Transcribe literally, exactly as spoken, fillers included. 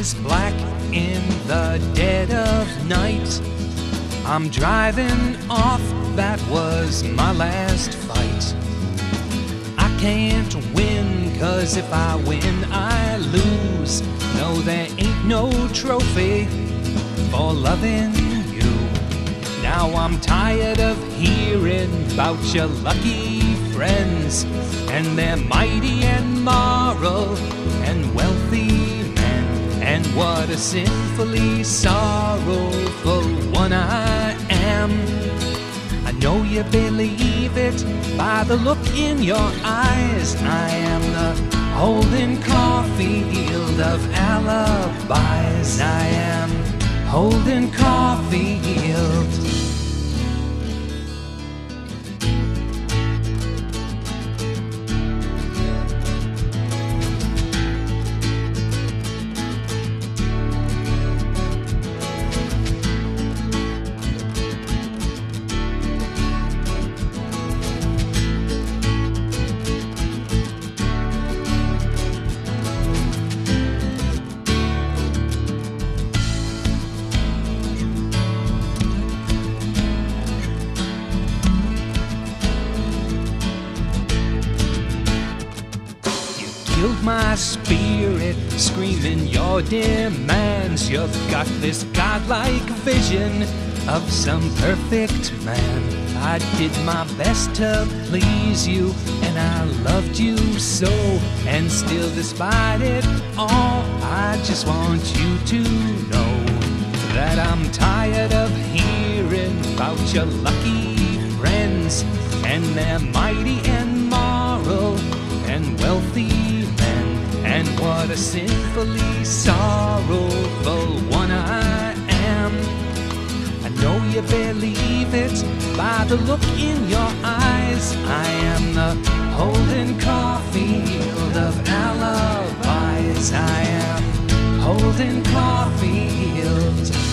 is black in the dead of night. I'm driving off, that was my last fight. I can't win, cause if I win, I lose. No, there ain't no trophy for loving you. Now I'm tired of hearing about your lucky friends and their mighty and moral and wealthy men, and what a sinfully sorrowful one I am. I know you believe it by the look in your eyes. I am the Holden Caulfield of alibis. I am Holden Caulfield. Killed my spirit, screaming your demands. You've got this godlike vision of some perfect man. I did my best to please you, and I loved you so. And still, despite it all, I just want you to know that I'm tired of hearing about your lucky friends and their mighty and moral and wealthy men, and what a sinfully sorrowful one I am. I know you believe it by the look in your eyes. I am the Holden Caulfield of alibis. I am Holden Caulfield.